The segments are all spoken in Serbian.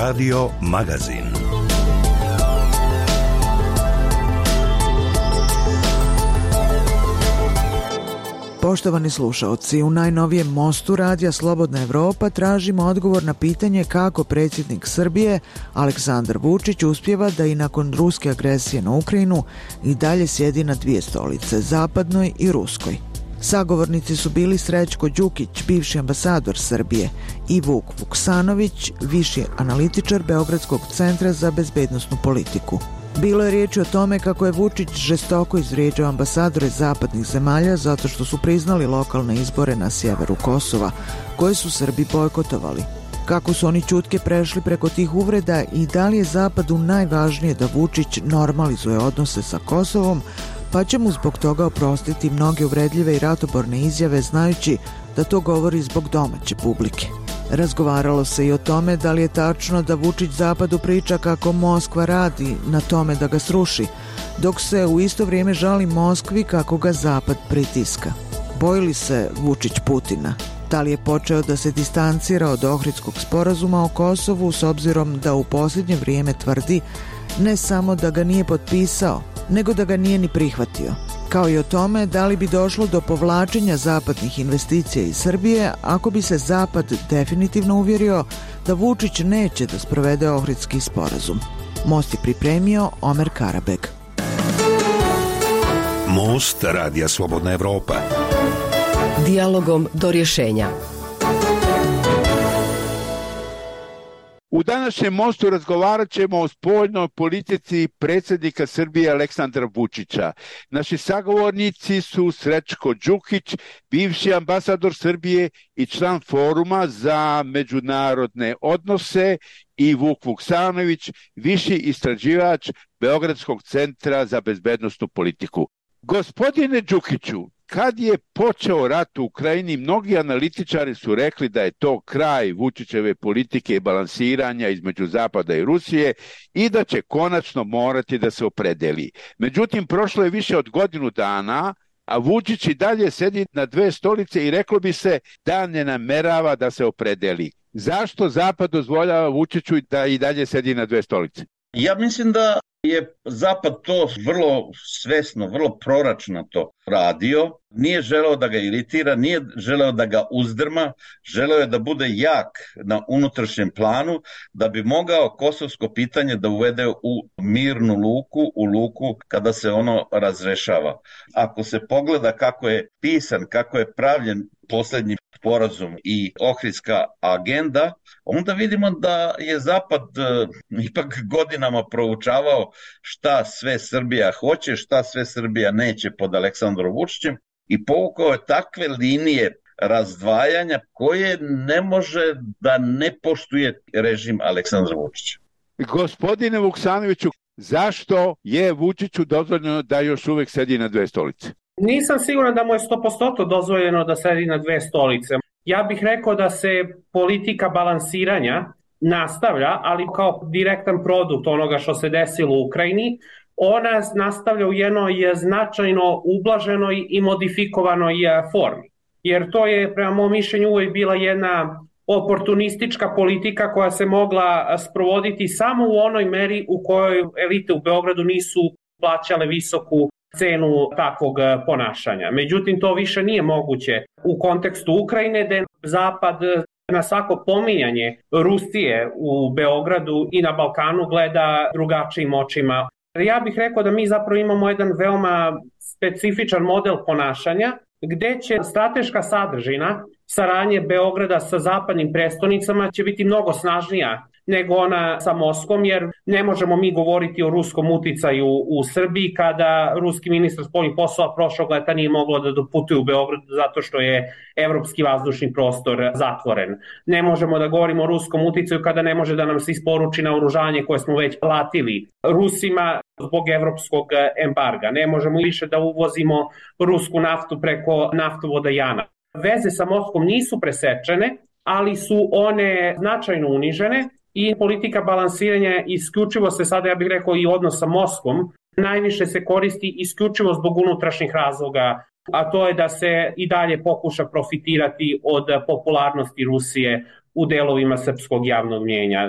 Radio Magazin. Poštovani slušaoci, u najnovijem mostu Radija Slobodna Evropa tražimo odgovor na pitanje kako predsjednik Srbije Aleksandar Vučić uspijeva da i nakon ruske agresije na Ukrajinu i dalje sjedi na dvije stolice, zapadnoj i ruskoj. Sagovornici su bili Srećko Đukić, bivši ambasador Srbije, i Vuk Vuksanović, viši analitičar Beogradskog centra za bezbednosnu politiku. Bilo je riječi o tome kako je Vučić žestoko izvrijeđao ambasadore zapadnih zemalja zato što su priznali lokalne izbore na sjeveru Kosova, koje su Srbi bojkotovali. Kako su oni ćutke prešli preko tih uvreda i da li je Zapadu najvažnije da Vučić normalizuje odnose sa Kosovom, pa će mu zbog toga oprostiti mnoge uvredljive i ratoborne izjave znajući da to govori zbog domaće publike. Razgovaralo se i o tome da li je tačno da Vučić Zapadu priča kako Moskva radi na tome da ga sruši, dok se u isto vrijeme žali Moskvi kako ga Zapad pritiska. Boji li se Vučić Putina? Da li je počeo da se distancira od Ohridskog sporazuma o Kosovu s obzirom da u posljednje vrijeme tvrdi ne samo da ga nije potpisao, nego da ga nije ni prihvatio? Kao i o tome da li bi došlo do povlačenja zapadnih investicija iz Srbije ako bi se Zapad definitivno uvjerio da Vučić neće da sprovede Ohridski sporazum. Most je pripremio Omer Karabeg. Most Radija Slobodna Evropa. Dijalogom do rješenja. U današnjem mostu razgovarat ćemo o spoljnoj politici predsjednika Srbije Aleksandra Vučića. Naši sagovornici su Srećko Đukić, bivši ambasador Srbije i član Foruma za međunarodne odnose, i Vuk Vuksanović, viši istraživač Beogradskog centra za bezbednosnu politiku. Gospodine Đukiću, kad je počeo rat u Ukrajini, mnogi analitičari su rekli da je to kraj Vučićeve politike i balansiranja između Zapada i Rusije i da će konačno morati da se opredeli. Međutim, prošlo je više od godinu dana, a Vučić i dalje sedi na dve stolice i reklo bi se da ne namerava da se opredeli. Zašto Zapad dozvoljava Vučiću da i dalje sedi na dve stolice? Ja mislim da je Zapad to vrlo svesno, vrlo proračunato radio. Nije želeo da ga iritira, nije želeo da ga uzdrma, želeo je da bude jak na unutrašnjem planu, da bi mogao kosovsko pitanje da uvede u mirnu luku, u luku kada se ono razrešava. Ako se pogleda kako je pisan, kako je pravljen posljednji sporazum i Ohridska agenda, onda vidimo da je Zapad ipak godinama proučavao šta sve Srbija hoće, šta sve Srbija neće pod Aleksandrom Vučićem i povukao je takve linije razdvajanja koje ne može da ne poštuje režim Aleksandra Vučića. Gospodine Vuksanoviću, zašto je Vučiću dozvoljeno da još uvijek sedi na dve stolice? Nisam siguran da mu je 100% dozvoljeno da sedi na dve stolice. Ja bih rekao da se politika balansiranja nastavlja, ali kao direktan produkt onoga što se desilo u Ukrajini, ona nastavlja u jednoj značajno ublaženoj i modifikovanoj formi. Jer to je, prema mom mišljenju, uvijek bila jedna oportunistička politika koja se mogla sprovoditi samo u onoj meri u kojoj elite u Beogradu nisu plaćale visoku cenu takvog ponašanja. Međutim, to više nije moguće u kontekstu Ukrajine, gde Zapad na svako pominjanje Rusije u Beogradu i na Balkanu gleda drugačijim očima. Ja bih rekao da mi zapravo imamo jedan veoma specifičan model ponašanja, gde će strateška sadržina saradnje Beograda sa zapadnim prestonicama će biti mnogo snažnija nego ona sa Moskvom, jer ne možemo mi govoriti o ruskom uticaju u Srbiji kada ruski ministar spoljnih poslova prošlog leta nije moglo da doputuje u Beograd zato što je evropski vazdušni prostor zatvoren. Ne možemo da govorimo o ruskom uticaju kada ne može da nam se isporuči naoružanje koje smo već platili Rusima zbog evropskog embarga. Ne možemo više da uvozimo rusku naftu preko naftovoda Jana. Veze sa Moskvom nisu presečene, ali su one značajno unižene i politika balansiranja isključivo se sada, ja bih rekao, i odnos sa Moskvom najviše se koristi isključivo zbog unutrašnjih razloga, a to je da se i dalje pokuša profitirati od popularnosti Rusije u delovima srpskog javnog mnijenja.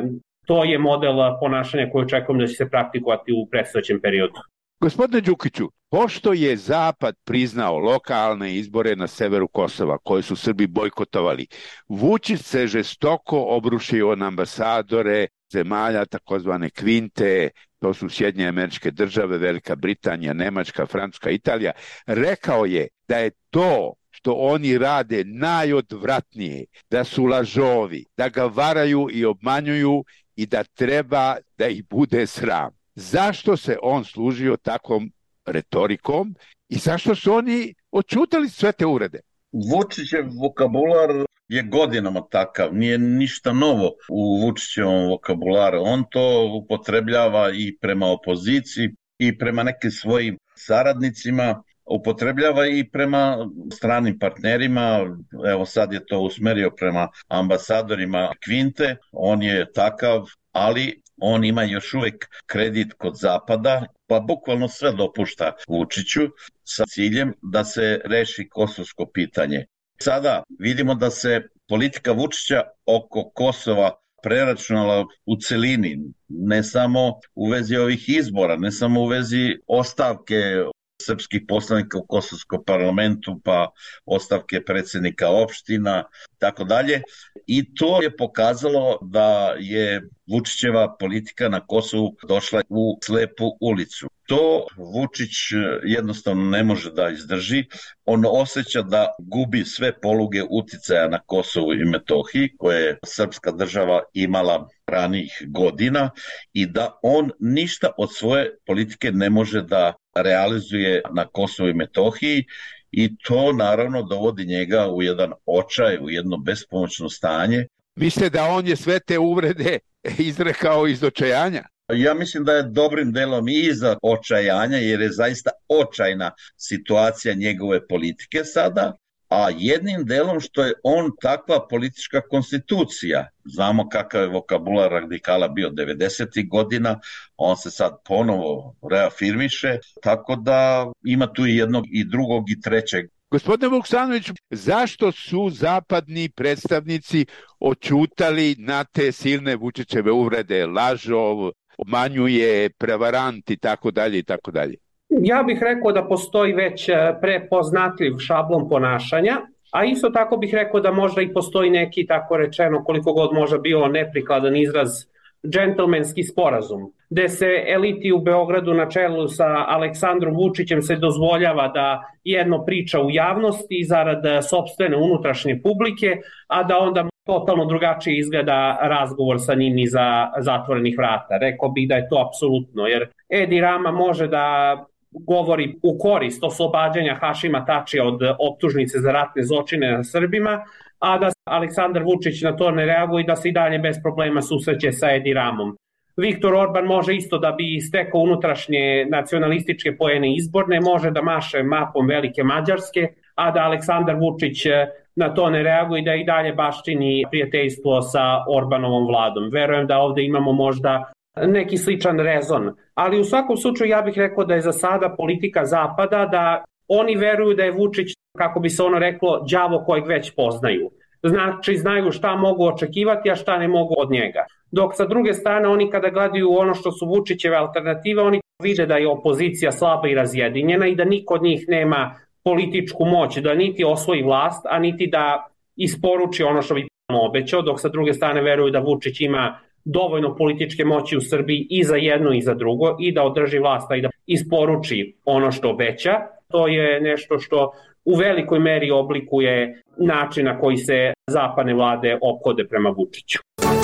to je model ponašanja koji očekujem da će se praktikovati u predstojećem periodu. Gospodine Đukiću, pošto je Zapad priznao lokalne izbore na severu Kosova, koje su Srbi bojkotovali, Vučić se žestoko obrušio na ambasadore zemalja takozvane kvinte, to su Sjedinjene Američke Države, Velika Britanija, Nemačka, Francuska, Italija. Rekao je da je to što oni rade najodvratnije, da su lažovi, da ga varaju i obmanjuju i da treba da ih bude sram. Zašto se on služio takvom retorikom i zašto su oni odćutali sve te uvrede? Vučićev vokabular je godinama takav, nije ništa novo u Vučićevom vokabularu. On to upotrebljava i prema opoziciji i prema nekim svojim saradnicima, upotrebljava i prema stranim partnerima. Evo sad je to usmerio prema ambasadorima Kvinte, on je takav, ali on ima još uvijek kredit kod Zapada, pa bukvalno sve dopušta Vučiću sa ciljem da se reši kosovsko pitanje. Sada vidimo da se politika Vučića oko Kosova preračunala u celini, ne samo u vezi ovih izbora, ne samo u vezi ostavke srpskih poslanika u kosovskom parlamentu, pa ostavke predsjednika opština, tako dalje. I to je pokazalo da je Vučićeva politika na Kosovu došla u slepu ulicu. To Vučić jednostavno ne može da izdrži. On osjeća da gubi sve poluge uticaja na Kosovu i Metohiji, koje je srpska država imala ranijih godina i da on ništa od svoje politike ne može da realizuje na Kosovu i Metohiji i to naravno dovodi njega u jedan očaj, u jedno bespomoćno stanje. Mislite da on je sve te uvrede izrekao iz očajanja? Ja mislim da je dobrim delom i iza očajanja, jer je zaista očajna situacija njegove politike sada, a jednim delom što je on takva politička konstitucija. Znamo kakav je vokabular radikala bio 90. godina, on se sad ponovo reafirmiše, tako da ima tu i jednog i drugog i trećeg. Gospodine Vuksanoviću, zašto su zapadni predstavnici odćutali na te silne Vučićeve uvrede, lažov, obmanjuje, prevarant i tako dalje i tako dalje? Ja bih rekao da postoji već prepoznatljiv šablon ponašanja, a isto tako bih rekao da možda i postoji neki, tako rečeno, koliko god možda bio neprikladan izraz, džentlmenski sporazum, gde se eliti u Beogradu na čelu sa Aleksandrom Vučićem se dozvoljava da jedno priča u javnosti zarad sopstvene unutrašnje publike, a da onda totalno drugačije izgleda razgovor sa njim iza zatvorenih vrata. Rekao bih da je to apsolutno, jer Edi Rama može da govori u korist oslobađanja Hašima Tačija od optužnice za ratne zločine na Srbima, a da Aleksandar Vučić na to ne reaguje i da se i dalje bez problema susreće sa Edi Ramom. Viktor Orban može isto da bi stekao unutrašnje nacionalističke poene izborne, može da maše mapom Velike Mađarske, a da Aleksandar Vučić na to ne reaguje i da i dalje baštini prijateljstvo sa Orbanovom vladom. Verujem da ovde imamo možda neki sličan rezon, ali u svakom slučaju ja bih rekao da je za sada politika Zapada da oni veruju da je Vučić, kako bi se ono reklo, đavo kojeg već poznaju. Znači, znaju šta mogu očekivati, a šta ne mogu od njega. Dok sa druge strane, oni kada gledaju ono što su Vučićeve alternative, oni vide da je opozicija slaba i razjedinjena i da niko od njih nema političku moć, da niti osvoji vlast, a niti da isporuči ono što bi obećao, dok sa druge strane veruju da Vučić ima dovoljno političke moći u Srbiji i za jedno i za drugo i da održi vlast i da isporuči ono što obeća. To je nešto što u velikoj meri oblikuje način na koji se zapadne vlade ophode prema Vučiću.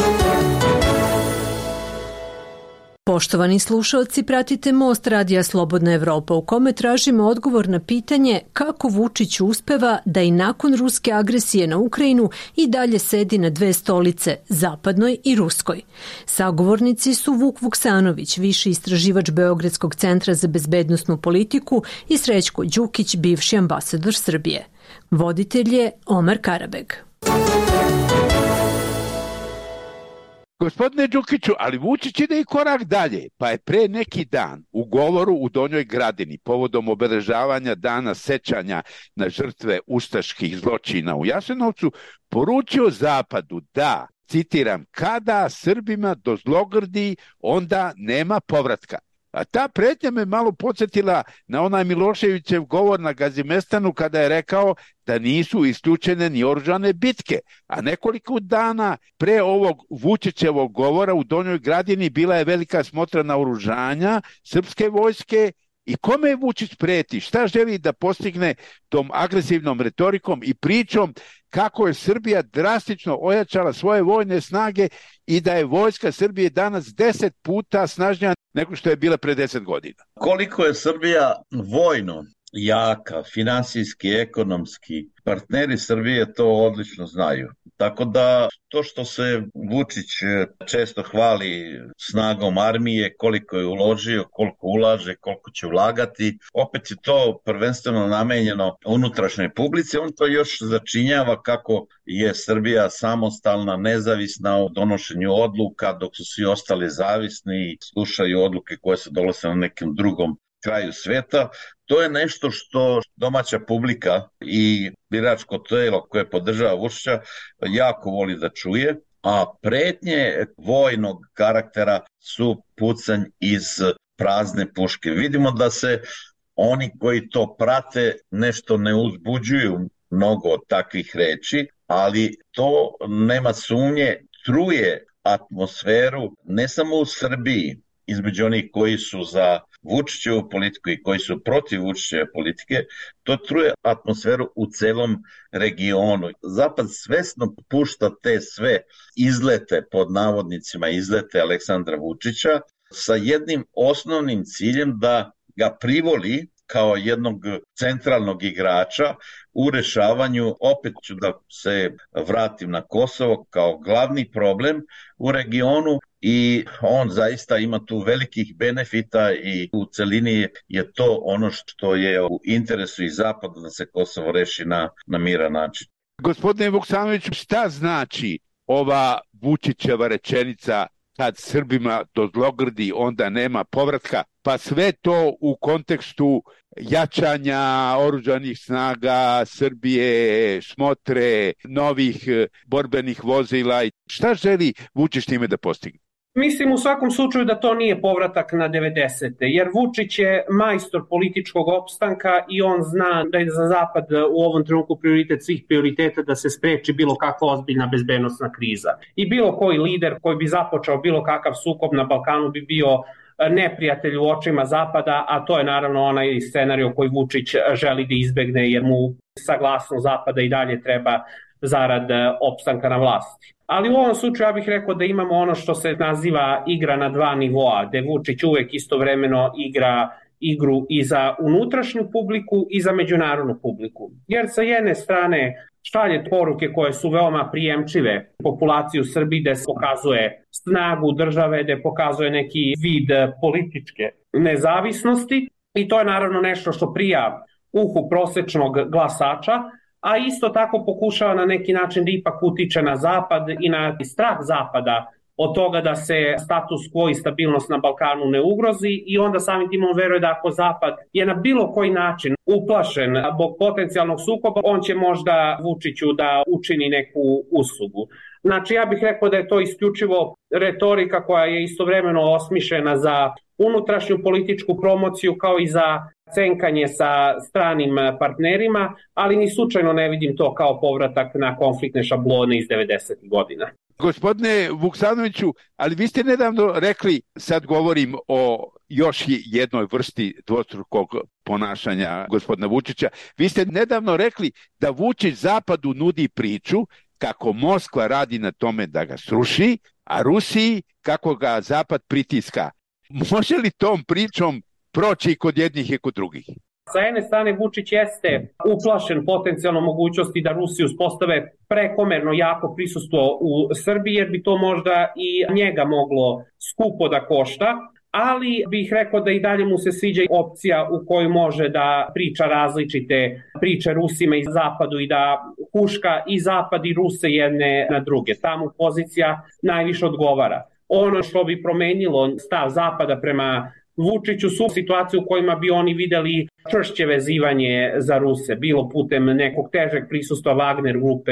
Poštovani slušalci, pratite Most Radija Slobodna Evropa u kome tražimo odgovor na pitanje kako Vučić uspeva da i nakon ruske agresije na Ukrajinu i dalje sedi na dve stolice, zapadnoj i ruskoj. Sagovornici su Vuk Vuksanović, viši istraživač Beogradskog centra za bezbednosnu politiku i Srećko Đukić, bivši ambasador Srbije. Voditelj je Omar Karabeg. Gospodine Đukiću, ali Vučić ide i korak dalje, pa je pre neki dan u govoru u Donjoj Gradini povodom obeležavanja dana sećanja na žrtve ustaških zločina u Jasenovcu poručio Zapadu da, citiram, kada Srbima dozlogrdi, onda nema povratka. A ta pretnja me malo podsjetila na onaj Miloševićev govor na Gazimestanu kada je rekao da nisu isključene ni oružane bitke. A nekoliko dana pre ovog Vučićevog govora u Donjoj Gradini bila je velika smotra naoružanja srpske vojske. I kome Vučić preti? Šta želi da postigne tom agresivnom retorikom i pričom kako je Srbija drastično ojačala svoje vojne snage i da je vojska Srbije danas 10 puta snažnija nego što je bila pre 10 godina? Koliko je Srbija vojno jaka, finansijski, ekonomski, partneri Srbije to odlično znaju. Tako da to što se Vučić često hvali snagom armije, koliko je uložio, koliko ulaže, koliko će ulagati, opet je to prvenstveno namenjeno unutrašnjoj publici. On to još začinjava kako je Srbija samostalna, nezavisna u donošenju odluka, dok su svi ostali zavisni i slušaju odluke koje se donose na nekom drugom kraju sveta. To je nešto što domaća publika i biračko telo koje podržava Vučića jako voli da čuje, a pretnje vojnog karaktera su pucanj iz prazne puške. Vidimo da se oni koji to prate nešto ne uzbuđuju mnogo od takvih reči, ali to nema sumnje truje atmosferu ne samo u Srbiji, između onih koji su za Vučićevu politiku i koji su protiv Vučićeve politike, to truje atmosferu u celom regionu. Zapad svesno pušta te sve izlete, pod navodnicima izlete Aleksandra Vučića, sa jednim osnovnim ciljem da ga privoli kao jednog centralnog igrača u rešavanju, opet ću da se vratim na Kosovo, kao glavni problem u regionu, i on zaista ima tu velikih benefita i u celini je to ono što je u interesu i Zapada da se Kosovo reši na miran način. Gospodine Vuksanoviću, šta znači ova Vučićeva rečenica kad Srbima dozlogrdi onda nema povratka, pa sve to u kontekstu jačanja oružanih snaga Srbije, smotre, novih borbenih vozila? Šta želi Vučić time da postigne? Mislim u svakom slučaju da to nije povratak na 90. jer Vučić je majstor političkog opstanka i on zna da je za Zapad u ovom trenutku prioritet svih prioriteta da se spreči bilo kakva ozbiljna bezbednosna kriza. I bilo koji lider koji bi započeo bilo kakav sukob na Balkanu bi bio neprijatelj u očima Zapada, a to je naravno onaj scenario koji Vučić želi da izbegne jer mu saglasnost Zapada i dalje treba zarad opstanka na vlasti. Ali u ovom slučaju ja bih rekao da imamo ono što se naziva igra na dva nivoa, gde Vučić uvek istovremeno igra igru i za unutrašnju publiku i za međunarodnu publiku. Jer sa jedne strane šalje poruke koje su veoma prijemčive populaciji u Srbiji, gde se pokazuje snagu države, gde pokazuje neki vid političke nezavisnosti i to je naravno nešto što prija uhu prosečnog glasača, a isto tako pokušava na neki način da ipak utiče na Zapad i na strah Zapada od toga da se status quo i stabilnost na Balkanu ne ugrozi i onda samim tim on veruje da ako Zapad je na bilo koji način uplašen zbog potencijalnog sukoba, on će možda Vučiću da učini neku uslugu. Znači ja bih rekao da je to isključivo retorika koja je istovremeno osmišljena za unutrašnju političku promociju kao i za cenkanje sa stranim partnerima, ali ni slučajno ne vidim to kao povratak na konfliktne šablone iz 90. godina. Gospodine Vuksanoviću, ali vi ste nedavno rekli, sad govorim o još jednoj vrsti dvostrukog ponašanja gospodina Vučića, vi ste nedavno rekli da Vučić Zapadu nudi priču kako Moskva radi na tome da ga sruši, a Rusiji kako ga Zapad pritiska. Može li tom pričom proći i kod jednih i kod drugih? Sa jedne strane Vučić jeste uplašen potencijalno mogućnosti da Rusi uspostave prekomerno jako prisustvo u Srbiji jer bi to možda i njega moglo skupo da košta, ali bih rekao da i dalje mu se sviđa opcija u kojoj može da priča različite priče Rusima i Zapadu i da huška i Zapad i Ruse jedne na druge. Tamo pozicija najviše odgovara. Ono što bi promenilo stav Zapada prema Vučiću su situacije u kojima bi oni videli čvršće vezivanje za Ruse, bilo putem nekog težeg prisustva Wagner grupe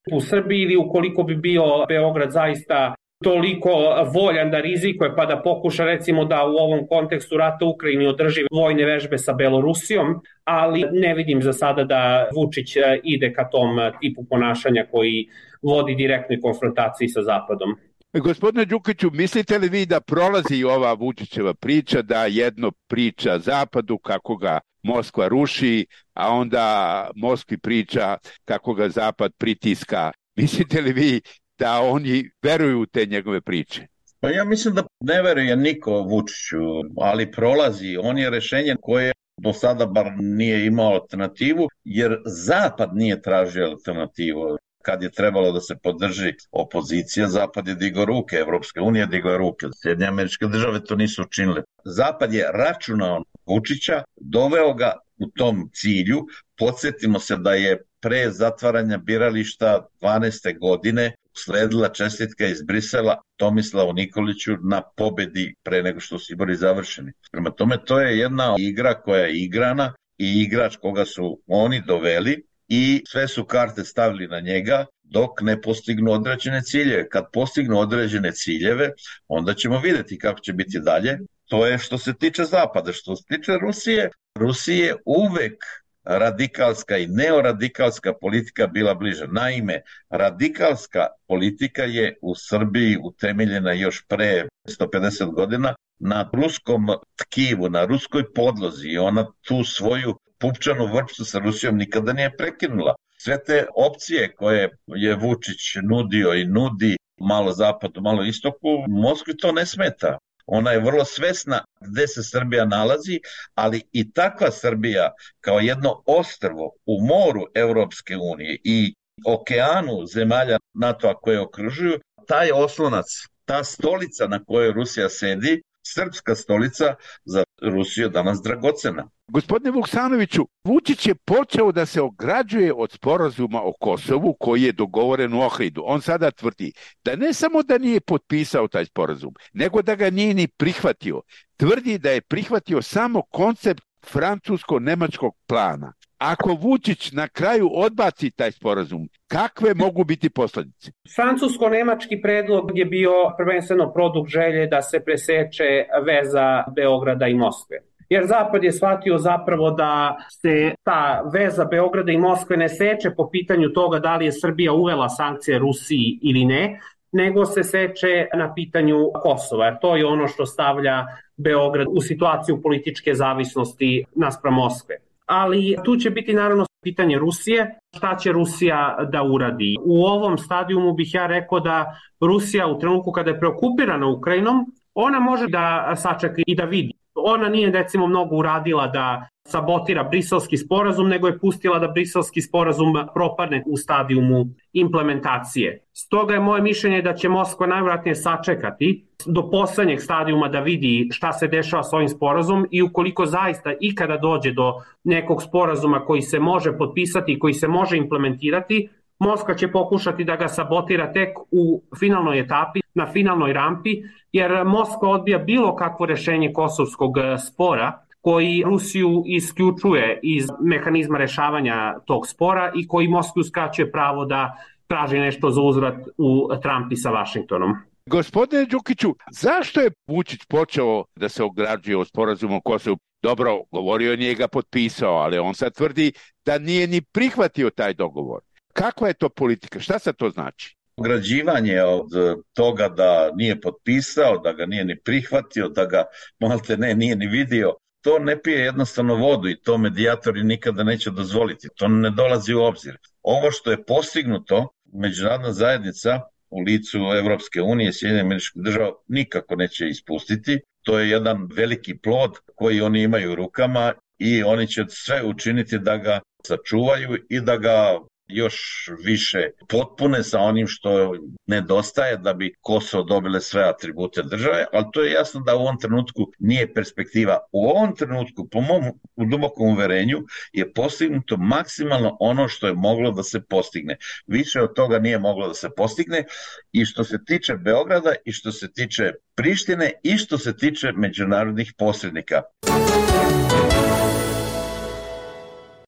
u Srbiji ili ukoliko bi bio Beograd zaista toliko voljan da rizikuje pa da pokuša recimo da u ovom kontekstu rata u Ukrajini održi vojne vežbe sa Belorusijom, ali ne vidim za sada da Vučić ide ka tom tipu ponašanja koji vodi direktnoj konfrontaciji sa Zapadom. Gospodine Đukiću, mislite li vi da prolazi ova Vučićeva priča, da jedno priča Zapadu kako ga Moskva ruši, a onda Moskvi priča kako ga Zapad pritiska? Mislite li vi da oni veruju u te njegove priče? Pa ja mislim da ne veruje niko Vučiću, ali prolazi. On je rešenje koje do sada bar nije imao alternativu, jer Zapad nije tražio alternativu. Kad je trebalo da se podrži opozicija, Zapad je digao ruke, Evropska unija je digao ruke, Sjedinjene Američke Države to nisu učinile. Zapad je računao Vučića, doveo ga u tom cilju. Podsjetimo se da je pre zatvaranja birališta 12. godine sledila čestitka iz Brisela Tomislavu Nikoliću na pobedi pre nego što su izbori završeni. Prema tome, to je jedna igra koja je igrana i igrač koga su oni doveli i sve su karte stavili na njega dok ne postignu određene ciljeve. Kad postignu određene ciljeve, onda ćemo vidjeti kako će biti dalje. To je što se tiče Zapada. Što se tiče Rusije, Rusije uvek radikalska i neoradikalska politika bila bliže. Naime, radikalska politika je u Srbiji utemeljena još pre 150 godina na ruskom tkivu, na ruskoj podlozi i ona tu svoju pupčanu vrpcu sa Rusijom nikada nije prekinula. Sve te opcije koje je Vučić nudio i nudi malo zapadu, malo istoku, Moskvi to ne smeta. Ona je vrlo svesna gde se Srbija nalazi, ali i takva Srbija kao jedno ostrvo u moru Evropske unije i okeanu zemalja NATO-a koje okružuju, taj oslonac, ta stolica na kojoj Rusija sedi, srpska stolica, za Rusiju danas dragocena. Gospodine Vuksanoviću, Vučić je počeo da se ograđuje od sporazuma o Kosovu koji je dogovoren u Ohridu. On sada tvrdi da ne samo da nije potpisao taj sporazum, nego da ga nije ni prihvatio. Tvrdi da je prihvatio samo koncept francusko-nemačkog plana. Ako Vučić na kraju odbaci taj sporazum, kakve mogu biti posljedice? Francusko-nemački predlog je bio prvenstveno produkt želje da se preseče veza Beograda i Moskve. Jer Zapad je shvatio zapravo da se ta veza Beograda i Moskve ne seče po pitanju toga da li je Srbija uvela sankcije Rusiji ili ne, nego se seče na pitanju Kosova. Jer to je ono što stavlja Beograd u situaciju političke zavisnosti naspram Moskve. Ali tu će biti naravno pitanje Rusije, šta će Rusija da uradi. U ovom stadijumu bih ja rekao da Rusija u trenutku kada je preokupirana Ukrajinom, ona može da sačeka i da vidi. Ona nije recimo mnogo uradila da sabotira briselski sporazum, nego je pustila da briselski sporazum propadne u stadijumu implementacije. Stoga je moje mišljenje da će Moskva najvjerojatnije sačekati do poslednjeg stadijuma da vidi šta se dešava s ovim sporazumom i ukoliko zaista ikada dođe do nekog sporazuma koji se može potpisati i koji se može implementirati, Moskva će pokušati da ga sabotira tek u finalnoj etapi, na finalnoj rampi, jer Moskva odbija bilo kakvo rešenje kosovskog spora koji Rusiju isključuje iz mehanizma rešavanja tog spora i koji Moskvi uskraćuje pravo da traži nešto za uzvrat u trampi sa Vašingtonom. Gospodine Đukiću, zašto je Vučić počeo da se ograđuje od sporazuma o Kosovu? Dobro, govorio je, nije ga potpisao, ali on sad tvrdi da nije ni prihvatio taj dogovor. Kakva je to politika? Šta sad to znači? Ograđivanje od toga da nije potpisao, da ga nije ni prihvatio, da ga malte ne nije ni vidio, to ne pije jednostavno vodu i to medijatori nikada neće dozvoliti. To ne dolazi u obzir. Ovo što je postignuto, međunarodna zajednica u licu Evropske unije, Sjedinjenih Američkih Država nikako neće ispustiti. To je jedan veliki plod koji oni imaju u rukama i oni će sve učiniti da ga sačuvaju i da ga još više potpune sa onim što nedostaje da bi Kosovo dobile sve atribute države, ali to je jasno da u ovom trenutku nije perspektiva. U ovom trenutku, po mom dubokom uverenju, je postignuto maksimalno ono što je moglo da se postigne. Više od toga nije moglo da se postigne i što se tiče Beograda i što se tiče Prištine i što se tiče međunarodnih posrednika.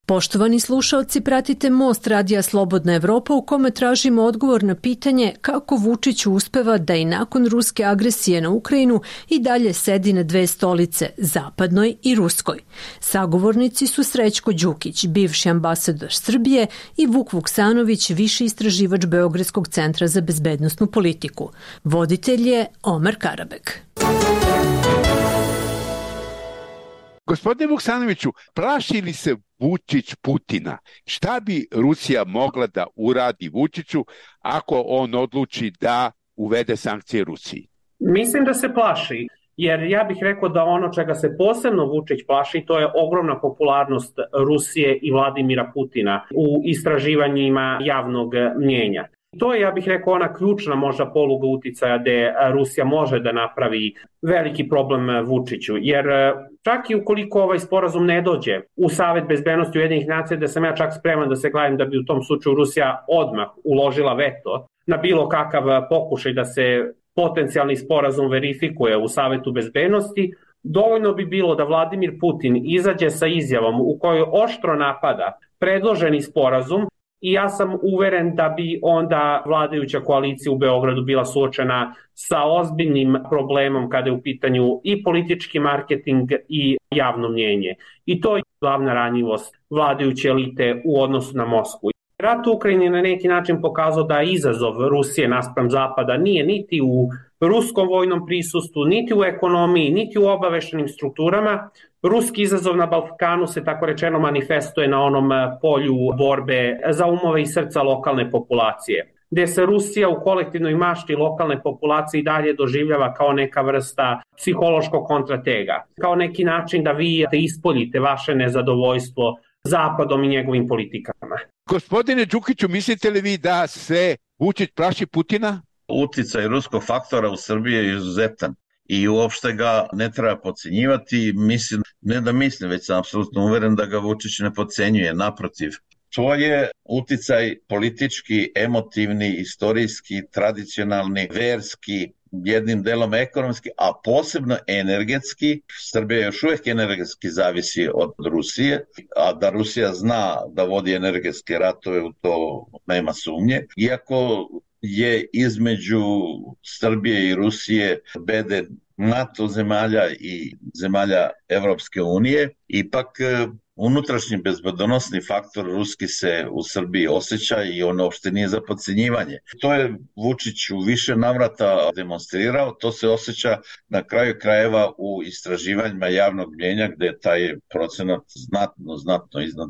Poštovani slušaoci, pratite Most radija Slobodna Evropa u kome tražimo odgovor na pitanje kako Vučić uspeva da i nakon ruske agresije na Ukrajinu i dalje sedi na dve stolice, zapadnoj i ruskoj. Sagovornici su Srećko Đukić, bivši ambasador Srbije, i Vuk Vuksanović, viši istraživač Beogradskog centra za bezbednosnu politiku. Voditelj je Omer Karabek. Gospodine Vuksanoviću, plaši li se Vučić Putina? Šta bi Rusija mogla da uradi Vučiću ako on odluči da uvede sankcije Rusiji? Mislim da se plaši, jer ja bih rekao da ono čega se posebno Vučić plaši, to je ogromna popularnost Rusije i Vladimira Putina u istraživanjima javnog mnjenja. To je, ja bih rekao, ona ključna možda poluga uticaja gde Rusija može da napravi veliki problem Vučiću, jer čak i ukoliko ovaj sporazum ne dođe u Savet bezbednosti Ujedinjenih nacija, da sam ja čak spreman da se klavim da bi u tom slučaju Rusija odmah uložila veto na bilo kakav pokušaj da se potencijalni sporazum verifikuje u Savetu bezbednosti, dovoljno bi bilo da Vladimir Putin izađe sa izjavom u kojoj oštro napada predloženi sporazum. I ja sam uveren da bi onda vladajuća koalicija u Beogradu bila suočena sa ozbiljnim problemom kada je u pitanju i politički marketing i javno mnjenje. I to je glavna ranjivost vladajuće elite u odnosu na Moskvu. Rat u Ukrajini na neki način pokazao da izazov Rusije naspram Zapada nije niti u ruskom vojnom prisustvu, niti u ekonomiji, niti u obaveštenim strukturama. Ruski izazov na Balkanu se tako rečeno manifestuje na onom polju borbe za umove i srca lokalne populacije, gde se Rusija u kolektivnoj mašti lokalne populacije i dalje doživljava kao neka vrsta psihološkog kontratega, kao neki način da vi ispoljite vaše nezadovoljstvo Zapadom i njegovim politikama. Gospodine Đukiću, mislite li vi da se Vučić plaši Putina? Uticaj ruskog faktora u Srbiji je izuzetan i uopšte ga ne treba podcenjivati. Mislim, već sam apsolutno uveren da ga Vučić ne podcenjuje, naprotiv. To je uticaj politički, emotivni, istorijski, tradicionalni, verski, jednim delom ekonomski, a posebno energetski. Srbija još uvijek energetski zavisi od Rusije, a da Rusija zna da vodi energetske ratove, u to nema sumnje. Iako je između Srbije i Rusije bede NATO zemalja i zemalja Evropske unije, ipak unutrašnji bezbedonosni faktor ruski se u Srbiji osjeća i on uopšte nije za podcenjivanje. To je Vučić u više navrata demonstrirao, to se osjeća na kraju krajeva u istraživanjima javnog mnjenja gde je taj procenat znatno iznad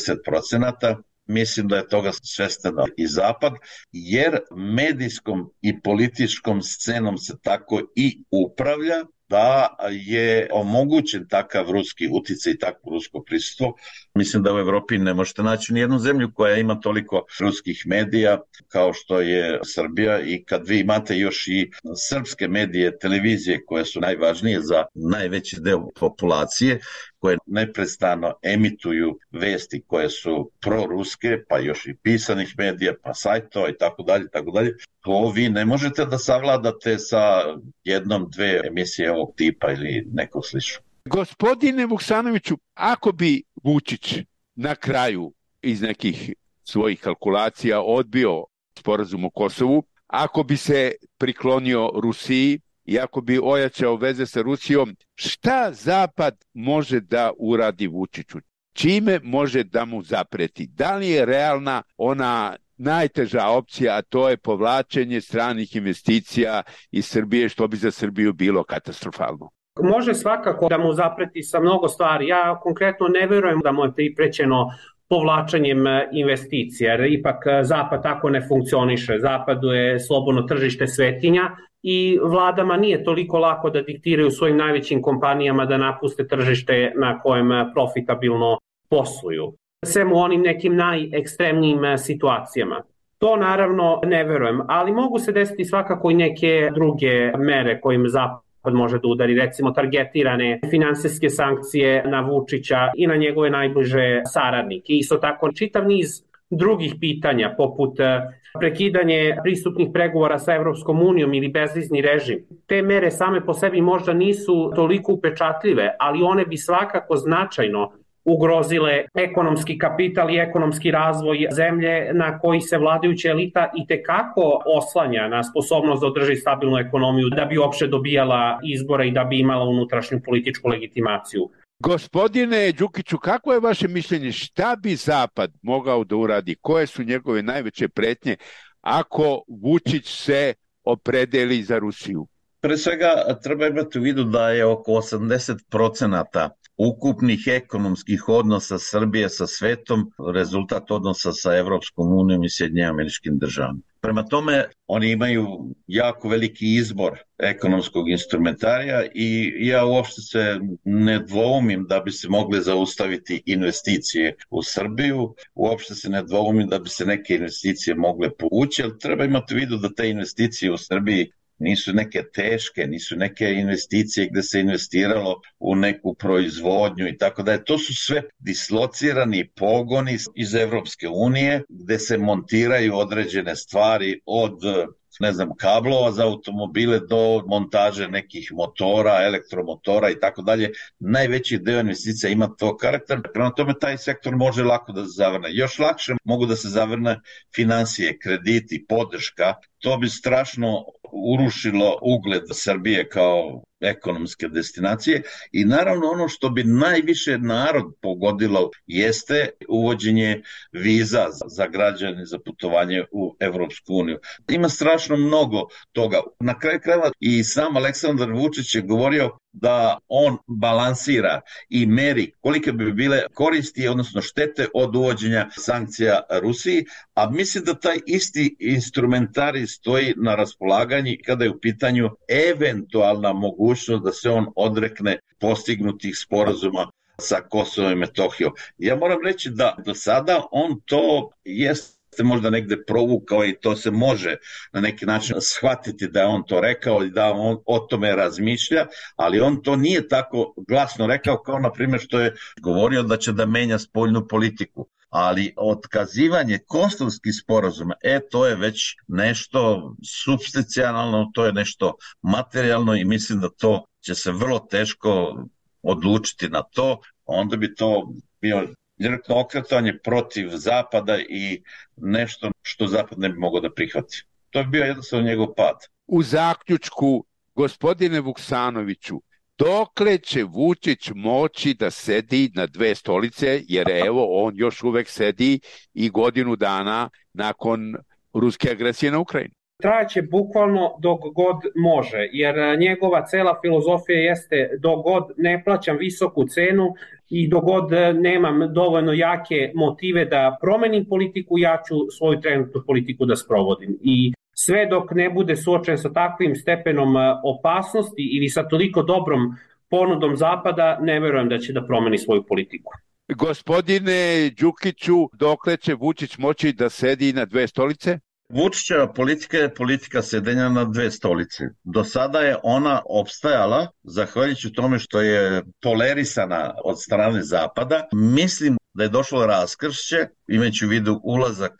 50%. Mislim da je toga svestan i Zapad, jer medijskom i političkom scenom se tako i upravlja da je omogućen takav ruski uticaj i takvo rusko prisustvo. Mislim da u Evropi ne možete naći nijednu zemlju koja ima toliko ruskih medija kao što je Srbija, i kad vi imate još i srpske medije, televizije koje su najvažnije za najveći deo populacije, koje neprestano emituju vesti koje su proruske, pa još i pisanih medija, pa sajtova i tako dalje. To vi ne možete da savladate sa jednom, dve emisije ovog tipa ili nekog slično. Gospodine Vuksanoviću, ako bi Vučić na kraju iz nekih svojih kalkulacija odbio sporazum o Kosovu, ako bi se priklonio Rusiji i ako bi ojačao veze sa Rusijom, šta Zapad može da uradi Vučiću? Čime može da mu zapreti? Da li je realna ona najteža opcija, a to je povlačenje stranih investicija iz Srbije, što bi za Srbiju bilo katastrofalno? Može svakako da mu zapreti sa mnogo stvari. Ja konkretno ne verujem da mu je priprećeno povlačenjem investicija, jer ipak Zapad tako ne funkcioniše. Zapadu je slobodno tržište svetinja i vladama nije toliko lako da diktiraju svojim najvećim kompanijama da napuste tržište na kojem profitabilno posluju. Sem u onim nekim najekstremnijim situacijama. To naravno ne verujem, ali mogu se desiti svakako i neke druge mere kojim Zapad može da udari, recimo targetirane finansijske sankcije na Vučića i na njegove najbliže saradnike. Isto tako čitav niz drugih pitanja, poput prekidanje pristupnih pregovora sa Evropskom unijom ili bezvizni režim. Te mere same po sebi možda nisu toliko upečatljive, ali one bi svakako značajno ugrozile ekonomski kapital i ekonomski razvoj zemlje na koji se vladajuća elita i tekako oslanja na sposobnost da održi stabilnu ekonomiju da bi uopšte dobijala izbore i da bi imala unutrašnju političku legitimaciju. Gospodine Đukiću, kako je vaše mišljenje, šta bi Zapad mogao da uradi, koje su njegove najveće pretnje ako Vučić se opredeli za Rusiju? Pre svega treba imati u vidu da je oko 80% ukupnih ekonomskih odnosa Srbije sa svetom rezultat odnosa sa Evropskom unijom i Sjedinjenim Američkim Državama. Prema tome, oni imaju jako veliki izbor ekonomskog instrumentarija i ja uopšte se ne dvoumim da bi se mogle zaustaviti investicije u Srbiju, uopšte se ne dvoumim da bi se neke investicije mogle povući, ali treba imati u vidu da te investicije u Srbiji nisu neke teške, nisu neke investicije gde se investiralo u neku proizvodnju i tako da je. To su sve dislocirani pogoni iz Evropske unije gde se montiraju određene stvari od kablova za automobile do montaže nekih motora, elektromotora i tako dalje. Najveći deo investicija ima to karakter. Prema tome taj sektor može lako da se zavrne. Još lakše mogu da se zavrne finansije, krediti, podrška. To bi strašno urušilo ugled Srbije kao ekonomske destinacije i naravno ono što bi najviše narod pogodilo jeste uvođenje viza za građane za putovanje u Evropsku uniju. Ima strašno mnogo toga. Na kraju krajeva i sam Aleksandar Vučić je govorio da on balansira i meri kolike bi bile koristi, odnosno štete od uvođenja sankcija Rusiji, a mislim da taj isti instrumentarij stoji na raspolaganju kada je u pitanju eventualna mogućnost da se on odrekne postignutih sporazuma sa Kosovom i Metohijom. Ja moram reći da do sada on to jeste možda negde provukao i to se može na neki način shvatiti da je on to rekao i da on o tome razmišlja, ali on to nije tako glasno rekao kao na primjer što je govorio da će da menja spoljnu politiku. Ali otkazivanje kosovskih sporazuma, to je već nešto supstancijalno, to je nešto materijalno i mislim da to će se vrlo teško odlučiti na to, onda bi to bio direktno okretanje protiv Zapada i nešto što Zapad ne bi mogao da prihvati. To bi bio jednostavno njegov pad. U zaključku, gospodine Vuksanoviću, dokle će Vučić moći da sedi na dve stolice, jer evo on još uvek sedi i godinu dana nakon ruske agresije na Ukrajinu? Trajaće bukvalno dok god može, jer njegova cela filozofija jeste dok god ne plaćam visoku cenu i dok god nemam dovoljno jake motive da promenim politiku, ja ću svoju trenutnu politiku da sprovodim. I sve dok ne bude suočen sa takvim stepenom opasnosti ili sa toliko dobrom ponudom Zapada, ne verujem da će da promeni svoju politiku. Gospodine Đukiću, dokle će Vučić moći da sedi na dve stolice? Vučićeva politika je politika sedenja na dve stolice. Do sada je ona opstajala zahvaljujući tome što je tolerisana od strane Zapada. Mislim da je došlo raskršće, imajući u vidu ulazak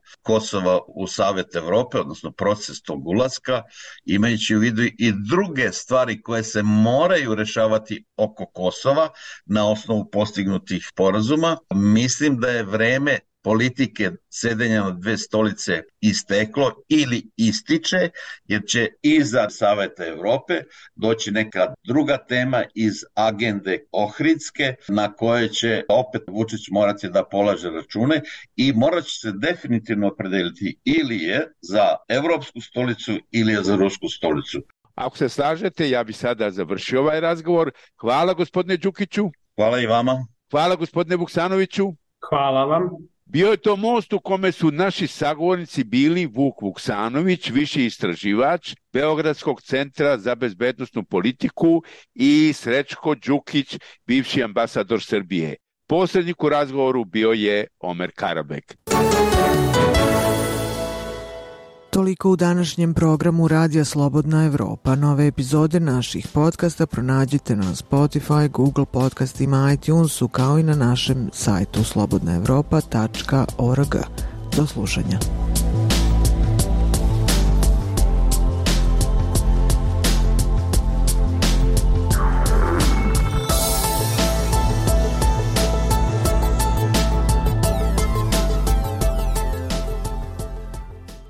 Kosova u Savet Evrope, odnosno proces tog ulaska, imajući u vidu i druge stvari koje se moraju rešavati oko Kosova na osnovu postignutih sporazuma. Mislim da je vreme politike sedenja na dve stolice isteklo ili ističe, jer će iza Saveta Evrope doći neka druga tema iz agende Ohridske na koje će opet Vučić morati da polaže račune i morat će se definitivno opredeliti ili je za evropsku stolicu ili je za rusku stolicu. Ako se slažete, ja bih sada završio ovaj razgovor. Hvala gospodine Đukiću. Hvala i vama. Hvala gospodine Vuksanoviću. Hvala vam. Bio je to most u kome su naši sagovornici bili Vuk Vuksanović, viši istraživač Beogradskog centra za bezbednosnu politiku i Srećko Đukić, bivši ambasador Srbije. Posrednik u razgovoru bio je Omer Karabek. Toliko u današnjem programu Radija Slobodna Evropa. Nove epizode naših podcasta pronađite na Spotify, Google podcastima, iTunesu kao i na našem sajtu slobodnaevropa.org. Do slušanja.